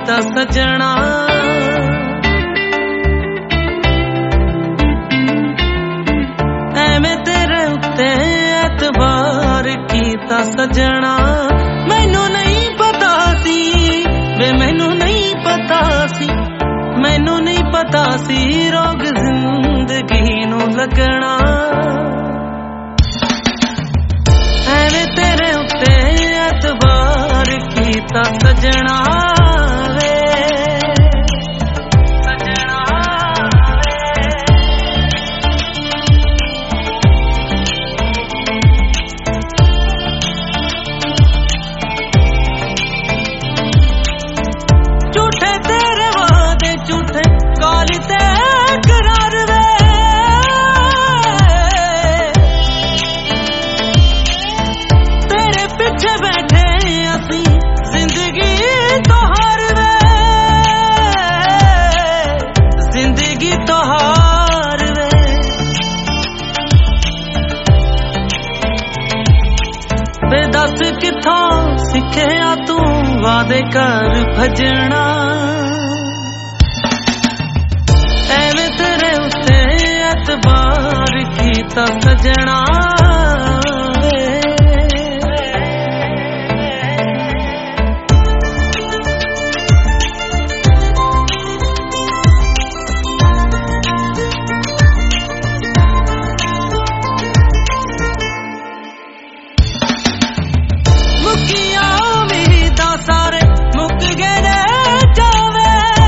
कीता सजना। एवें तेरे उत्ते एतबार कीता सजना। मैनू नहीं पता सी वे मैनू नहीं पता सी, मैनू नहीं पता सी रोग जिंदगी नू लगना। एवें तेरे उत्ते एतबार कीता सजना वे सजना झूठे तेरे वादे झूठे काली ते करार वे। तेरे पीछे बैठे असी जिंदगी तो हार वे, जिंदगी तो हार वे। वे दस किथों सिखिया तू वादे कर भजना। एवें तेरे उत्ते एतबार कीता सजना। मुकिया उम्मीदा सारे मुक गए जावे।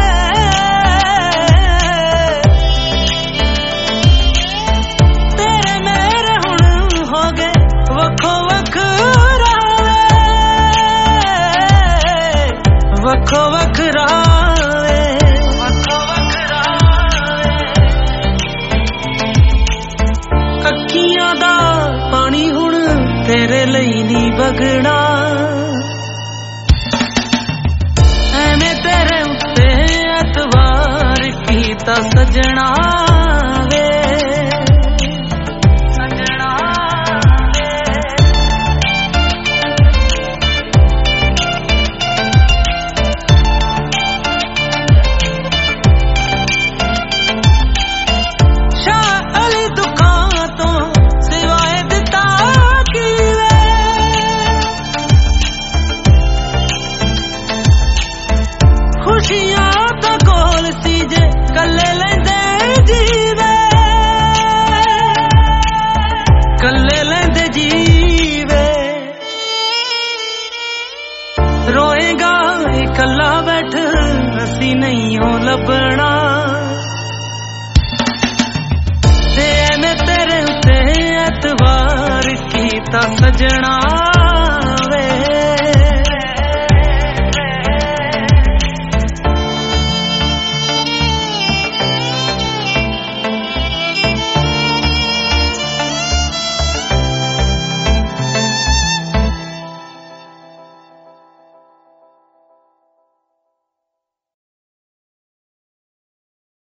तेरे मेरे हुण हो गए वखो वखरावे, वखो वखरावे, वखो वखरावे। अखियां दा पानी हुण तेरे लई नी बगना। एवें तेरे उत्ते एतबार कीता सजना वे सजना वे। शाह अली दुखां तो सिवाए दिता की वे। खुशियां तो कोल सी जे कल्ले लेंदे जीवे, कल्ले लेंदे जीवे। रोएगा कल्ला बैठ असी नहीं हो लभना। ते मैं तेरे उत्ते एतबार कीता सजना।